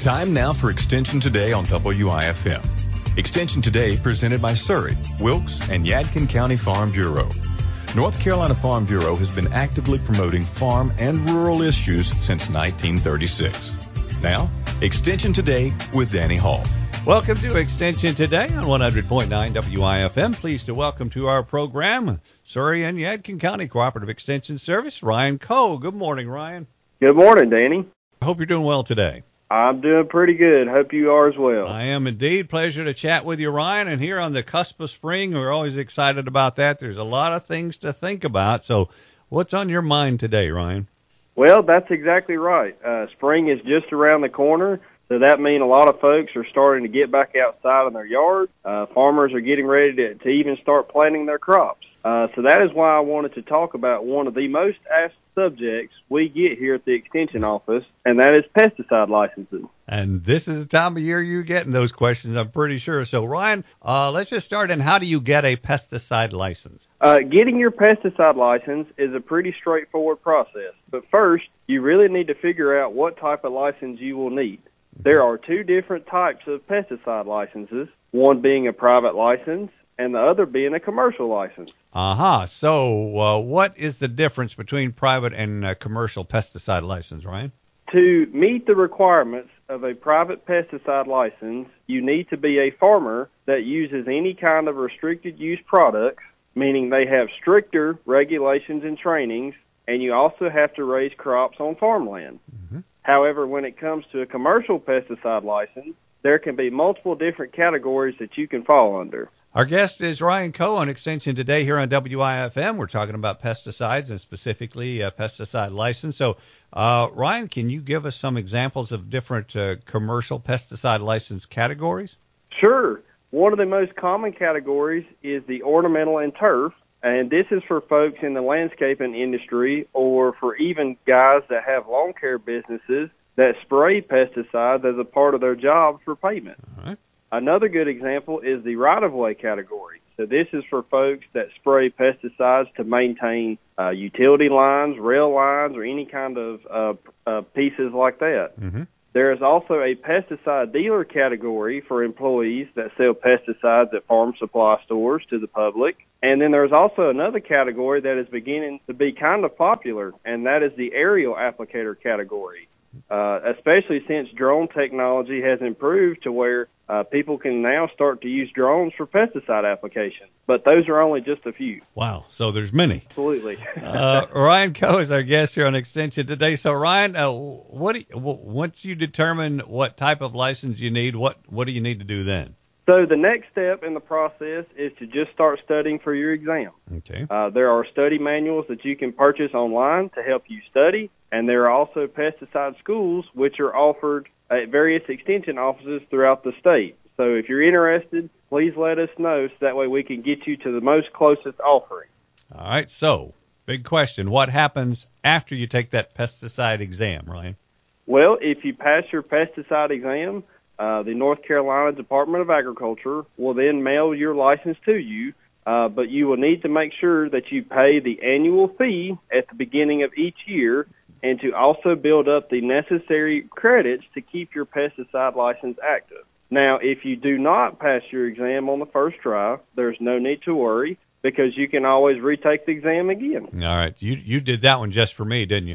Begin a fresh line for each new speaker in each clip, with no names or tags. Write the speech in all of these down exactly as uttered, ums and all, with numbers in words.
Time now for Extension Today on W I F M. Extension Today presented by Surrey, Wilkes, and Yadkin County Farm Bureau. North Carolina Farm Bureau has been actively promoting farm and rural issues since nineteen thirty-six. Now, Extension Today with Danny Hall.
Welcome to Extension Today on one hundred point nine W I F M. Pleased to welcome to our program Surrey and Yadkin County Cooperative Extension Service, Ryan Coe. Good morning, Ryan.
Good morning, Danny.
I hope you're doing well today.
I'm doing pretty good. Hope you are as well.
I am indeed. Pleasure to chat with you, Ryan. And here on the cusp of spring, we're always excited about that. There's a lot of things to think about. So what's on your mind today, Ryan?
Well, that's exactly right. Uh, spring is just around the corner. So that means a lot of folks are starting to get back outside in their yard. Uh, farmers are getting ready to, to even start planting their crops. Uh, so that is why I wanted to talk about one of the most asked subjects we get here at the Extension Office, and that is pesticide licenses.
And this is the time of year you're getting those questions, I'm pretty sure. So, Ryan, uh, let's just start in. How do you get a pesticide license?
Uh, getting your pesticide license is a pretty straightforward process. But first, you really need to figure out what type of license you will need. There are two different types of pesticide licenses, one being a private license and the other being a commercial license.
Aha. Uh-huh. So uh, what is the difference between private and uh, commercial pesticide license, Ryan?
To meet the requirements of a private pesticide license, you need to be a farmer that uses any kind of restricted use products, meaning they have stricter regulations and trainings, and you also have to raise crops on farmland. Mm-hmm. However, when it comes to a commercial pesticide license, there can be multiple different categories that you can fall under.
Our guest is Ryan Coe on Extension Today here on W I F M. We're talking about pesticides and specifically a pesticide license. So, uh, Ryan, can you give us some examples of different uh, commercial pesticide license categories?
Sure. One of the most common categories is the ornamental and turf. And this is for folks in the landscaping industry or for even guys that have lawn care businesses that spray pesticides as a part of their job for payment.
All right.
Another good example is the right-of-way category. So this is for folks that spray pesticides to maintain uh, utility lines, rail lines, or any kind of uh, uh, pieces like that. Mm-hmm. There is also a pesticide dealer category for employees that sell pesticides at farm supply stores to the public. And then there's also another category that is beginning to be kind of popular, and that is the aerial applicator category, uh, especially since drone technology has improved to where uh, people can now start to use drones for pesticide application. But those are only just a few.
Wow, so there's many.
Absolutely.
uh, Ryan Coe is our guest here on Extension Today. So, Ryan, uh, what do you, once you determine what type of license you need, what, what do you need to do then?
So the next step in the process is to just start studying for your exam.
Okay.
Uh, there are study manuals that you can purchase online to help you study, and there are also pesticide schools which are offered at various extension offices throughout the state. So if you're interested, please let us know so that way we can get you to the most closest offering.
All right. So, big question. What happens after you take that pesticide exam, Ryan?
Well, if you pass your pesticide exam, Uh, the North Carolina Department of Agriculture will then mail your license to you, uh, but you will need to make sure that you pay the annual fee at the beginning of each year and to also build up the necessary credits to keep your pesticide license active. Now, if you do not pass your exam on the first try, there's no need to worry because you can always retake the exam again.
All right. You you did that one just for me, didn't you?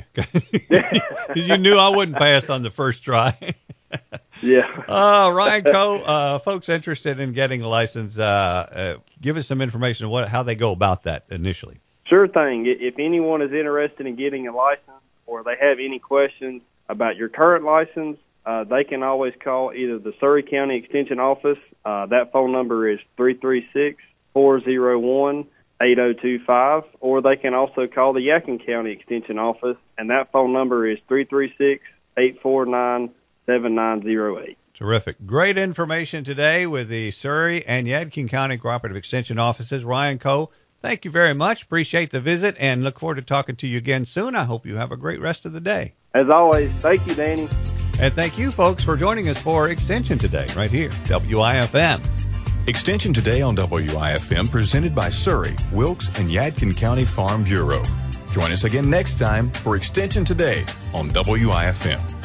You knew I wouldn't pass on the first try.
Yeah.
uh, Ryan Coe, uh, folks interested in getting a license, uh, uh, give us some information on what, how they go about that initially.
Sure thing. If anyone is interested in getting a license or they have any questions about your current license, uh, they can always call either the Surrey County Extension Office. Uh, that phone number is three three six, four oh one, eight oh two five, or they can also call the Yadkin County Extension Office, and that phone number is three three six, eight four nine, seven nine zero eight.
Terrific. Great information today with the Surrey and Yadkin County Cooperative Extension Offices. Ryan Coe, thank you very much. Appreciate the visit and look forward to talking to you again soon. I hope you have a great rest of the day.
As always, thank you, Danny.
And thank you, folks, for joining us for Extension Today right here, W I F M.
Extension Today on W I F M presented by Surrey, Wilkes, and Yadkin County Farm Bureau. Join us again next time for Extension Today on W I F M.